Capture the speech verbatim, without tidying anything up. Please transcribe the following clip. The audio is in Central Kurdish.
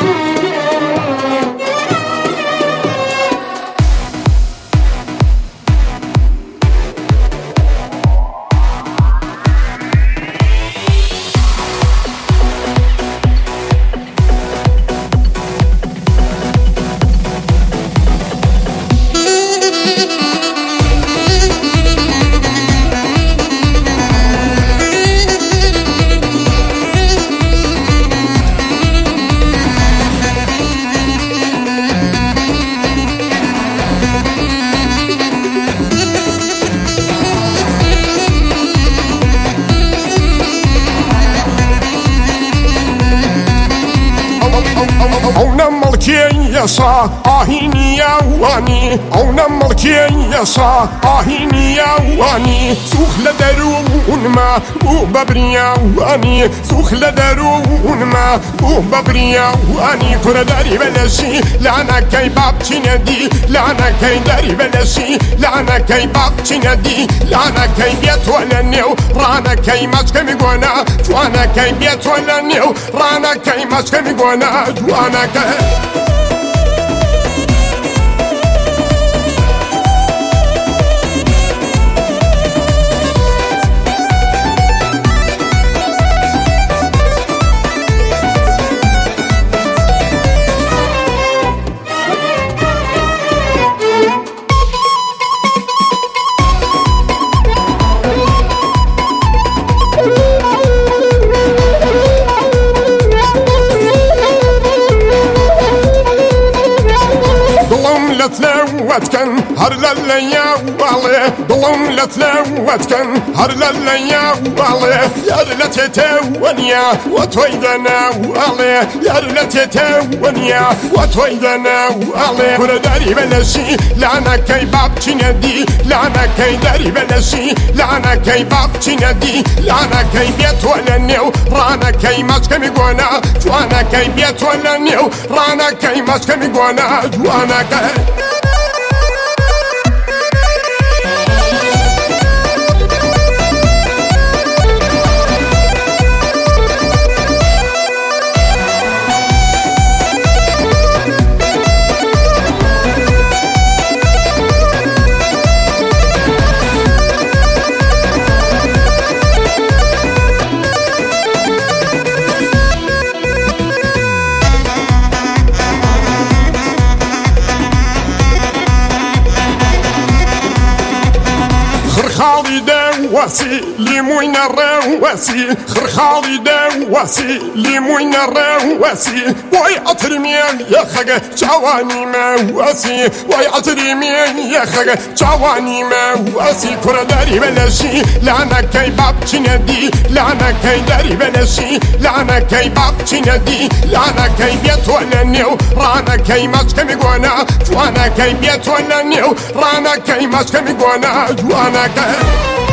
يسا آهيني يا واني او نملكي يسا آهيني يا واني سوخ لدرون ما بو ببريا واني سوخ لدرون ما بو ببريا واني كرة داري بلشي لانا كي بابتي ندي لانا كي داري بلشي لانا كي بابتي ندي لانا كي بيت ولا نيو رانا كي ماسك ميغوانا جوانا كي بيت ولا نيو رانا كي ماسك ميغوانا جوانا كي لتلوتكن هر لليا والله ضلم لتلوتكن هر لليا والله يا لتتونيا وتويدنا والله يا لتتونيا وتويدنا والله كل داري بلشي لانا كي بابتي ندي لانا كي داري بلشي لانا كي بابتي ندي لانا كي بيت ولا نيو رانا كي ماسك ميغوانا جوانا كي بيت ولا نيو رانا كي ماسك ميغوانا جوانا كي خرخالي دواسي ليموين الرواسي خرخالي دواسي ليموين الرواسي واي أطرميان يا خغ جواني مواسي واي أطرميان يا خغ جواني مواسي كرة داري بلشي لانا كي بابتي ندي لانا كي داري بلشي لانا كي بابتي ندي لانا كي بيت ولا نيو رانا كي ماسك ميغوانا جوانا كي بيت ولا نيو رانا كي ماسك ميغوانا جوانا كي